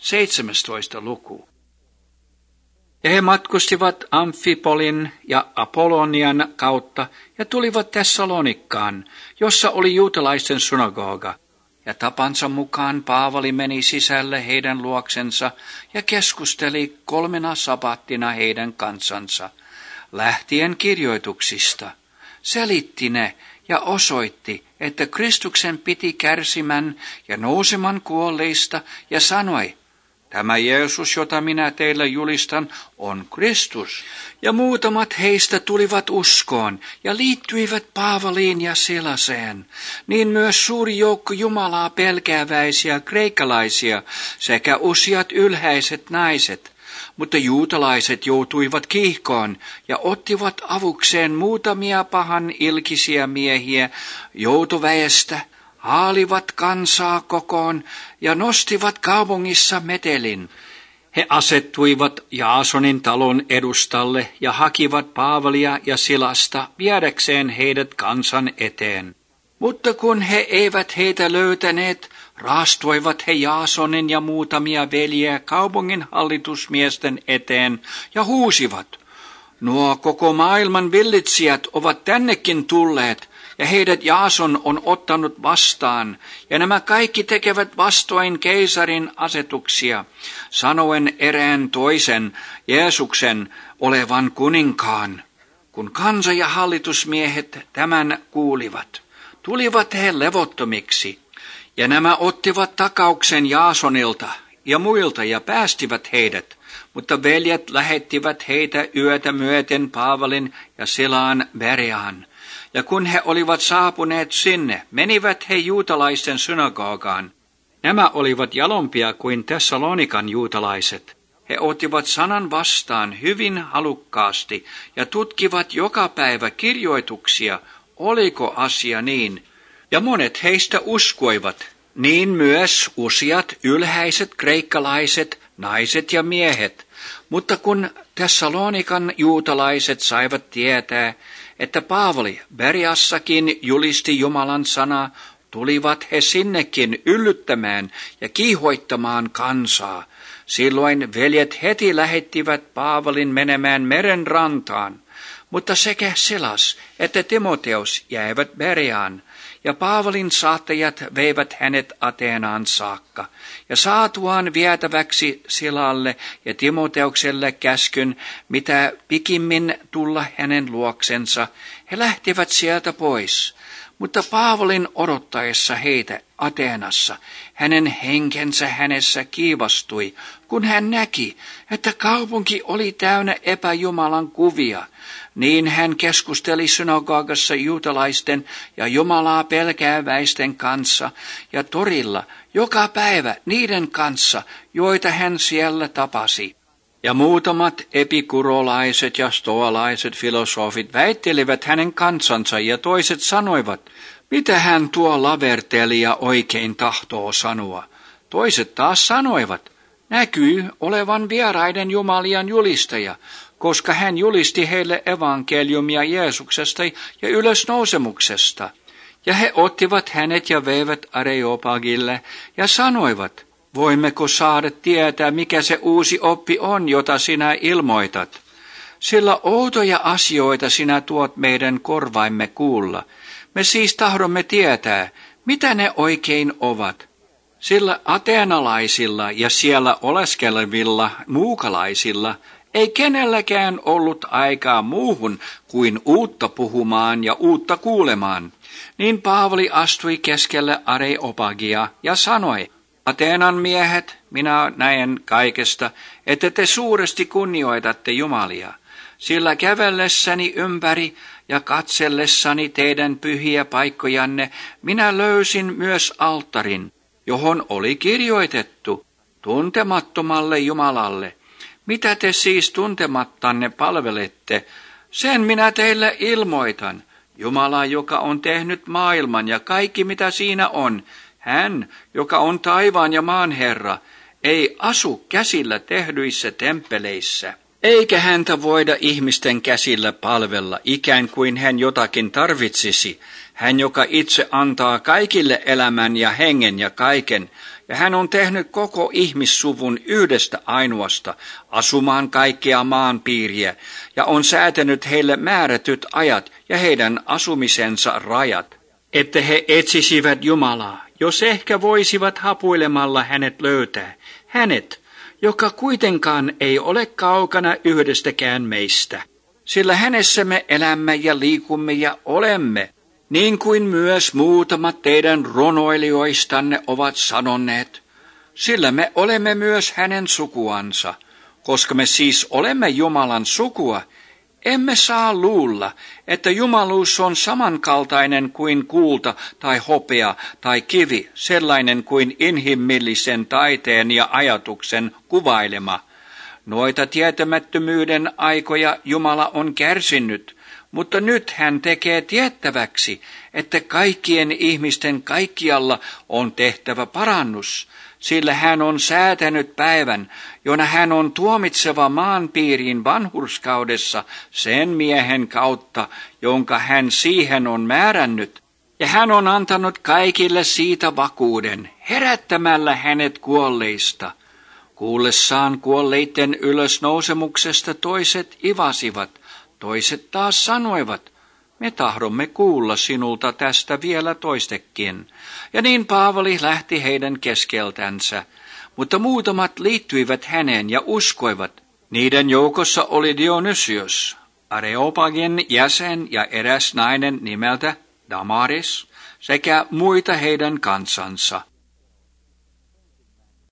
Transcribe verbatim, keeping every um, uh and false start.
seitsemästoista luku. Ja he matkustivat Amfipolin ja Apollonian kautta ja tulivat Thessalonikkaan, jossa oli juutalaisten synagoga. Ja tapansa mukaan Paavali meni sisälle heidän luoksensa ja keskusteli kolmena sabattina heidän kansansa, lähtien kirjoituksista. Selitti ne ja osoitti, että Kristuksen piti kärsimän ja nouseman kuolleista ja sanoi, tämä Jeesus, jota minä teille julistan, on Kristus. Ja muutamat heistä tulivat uskoon ja liittyivät Paavaliin ja Silaseen. Niin myös suuri joukko Jumalaa pelkääväisiä kreikkalaisia sekä useat ylhäiset naiset. Mutta juutalaiset joutuivat kiihkoon ja ottivat avukseen muutamia pahan ilkisiä miehiä joutoväestä, haalivat kansaa kokoon ja nostivat kaupungissa metelin. He asettuivat Jaasonin talon edustalle ja hakivat Paavalia ja Silasta viedäkseen heidät kansan eteen. Mutta kun he eivät heitä löytäneet, raastoivat he Jaasonin ja muutamia veljeä kaupungin hallitusmiesten eteen ja huusivat, nuo koko maailman villitsijät ovat tännekin tulleet, ja heidät Jaason on ottanut vastaan, ja nämä kaikki tekevät vastoin keisarin asetuksia, sanoen erään toisen Jeesuksen olevan kuninkaan. Kun kansa ja hallitusmiehet tämän kuulivat, tulivat he levottomiksi, ja nämä ottivat takauksen Jaasonilta ja muilta ja päästivät heidät, mutta veljet lähettivät heitä yötä myöten Paavalin ja Silaan Bereaan. Ja kun he olivat saapuneet sinne, menivät he juutalaisten synagogaan. Nämä olivat jalompia kuin Thessalonikan juutalaiset. He ottivat sanan vastaan hyvin halukkaasti ja tutkivat joka päivä kirjoituksia, oliko asia niin. Ja monet heistä uskoivat, niin myös useat ylhäiset kreikkalaiset, naiset ja miehet. Mutta kun Thessalonikan juutalaiset saivat tietää, että Paavali Bereassakin julisti Jumalan sanaa, tulivat he sinnekin yllyttämään ja kiihoittamaan kansaa. Silloin veljet heti lähettivät Paavalin menemään meren rantaan, mutta sekä Silas että Timoteus jäivät Bereaan, ja Paavalin saattajat veivät hänet Ateenaan saakka, ja saatuaan vietäväksi Silalle ja Timoteukselle käskyn, mitä pikimmin tulla hänen luoksensa, he lähtivät sieltä pois. Mutta Paavalin odottaessa heitä Ateenassa, hänen henkensä hänessä kiivastui, kun hän näki, että kaupunki oli täynnä epäjumalan kuvia. Niin hän keskusteli synagogassa juutalaisten ja Jumalaa pelkääväisten kanssa ja torilla joka päivä niiden kanssa, joita hän siellä tapasi. Ja muutamat epikurolaiset ja stoalaiset filosofit väittelivät hänen kansansa ja toiset sanoivat, mitä hän tuo lavertelija oikein tahtoo sanoa. Toiset taas sanoivat, näkyy olevan vieraiden jumalien julistaja, koska hän julisti heille evankeliumia Jeesuksesta ja ylösnousemuksesta. Ja he ottivat hänet ja veivät Areopagille ja sanoivat, voimmeko saada tietää, mikä se uusi oppi on, jota sinä ilmoitat? Sillä outoja asioita sinä tuot meidän korvaimme kuulla. Me siis tahdomme tietää, mitä ne oikein ovat. Sillä ateenalaisilla ja siellä oleskelevilla muukalaisilla ei kenelläkään ollut aikaa muuhun kuin uutta puhumaan ja uutta kuulemaan. Niin Paavali astui keskelle Areopagia ja sanoi, Ateenan miehet, minä näen kaikesta, että te suuresti kunnioitatte Jumalia, sillä kävellessäni ympäri ja katsellessani teidän pyhiä paikkojanne, minä löysin myös alttarin, johon oli kirjoitettu tuntemattomalle Jumalalle. Mitä te siis tuntemattanne palvelette, sen minä teille ilmoitan. Jumala, joka on tehnyt maailman ja kaikki mitä siinä on, hän, joka on taivaan ja maan Herra, ei asu käsillä tehdyissä temppeleissä. Eikä häntä voida ihmisten käsillä palvella, ikään kuin hän jotakin tarvitsisi. Hän, joka itse antaa kaikille elämän ja hengen ja kaiken, Ja hän on tehnyt koko ihmissuvun yhdestä ainoasta asumaan kaikkea maanpiiriä ja on säätänyt heille määrätyt ajat ja heidän asumisensa rajat, että he etsisivät Jumalaa, jos ehkä voisivat hapuilemalla hänet löytää, hänet, joka kuitenkaan ei ole kaukana yhdestäkään meistä. Sillä hänessä me elämme ja liikumme ja olemme, niin kuin myös muutamat teidän runoilijoistanne ovat sanoneet, sillä me olemme myös hänen sukuansa, koska me siis olemme Jumalan sukua, emme saa luulla, että jumaluus on samankaltainen kuin kulta tai hopea tai kivi, sellainen kuin inhimillisen taiteen ja ajatuksen kuvailema. Noita tietämättömyyden aikoja Jumala on kärsinyt, mutta nyt hän tekee tiettäväksi, että kaikkien ihmisten kaikkialla on tehtävä parannus, sillä hän on säätänyt päivän, jona hän on tuomitseva maanpiiriin vanhurskaudessa sen miehen kautta, jonka hän siihen on määrännyt. Ja hän on antanut kaikille siitä vakuuden, herättämällä hänet kuolleista. Kuullessaan kuolleiden ylösnousemuksesta toiset ivasivat, toiset taas sanoivat, me tahdomme kuulla sinulta tästä vielä toistekin. Ja niin Paavali lähti heidän keskeltänsä, mutta muutamat liittyivät häneen ja uskoivat. Niiden joukossa oli Dionysios, Areopagin jäsen ja eräs nainen nimeltä Damaris, sekä muita heidän kansansa.